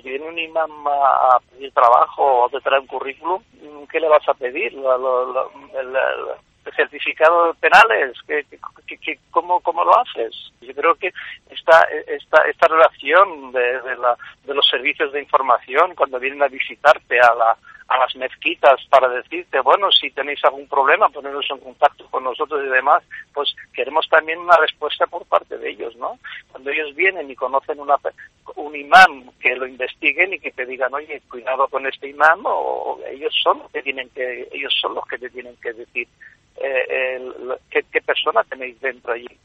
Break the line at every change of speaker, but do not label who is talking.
viene un imán a pedir trabajo o te trae un currículum, ¿qué le vas a pedir? El certificado de penales, ¿cómo lo haces? Yo creo que esta relación de los servicios de información cuando vienen a visitarte a las mezquitas para decirte, bueno, si tenéis algún problema, poneros en contacto con nosotros y demás, pues queremos también una respuesta por parte de ellos, ¿no? Cuando ellos vienen y conocen un imán, que lo investiguen y que te digan, oye, cuidado con este imán, o ellos son los que te tienen que decir qué persona tenéis dentro allí.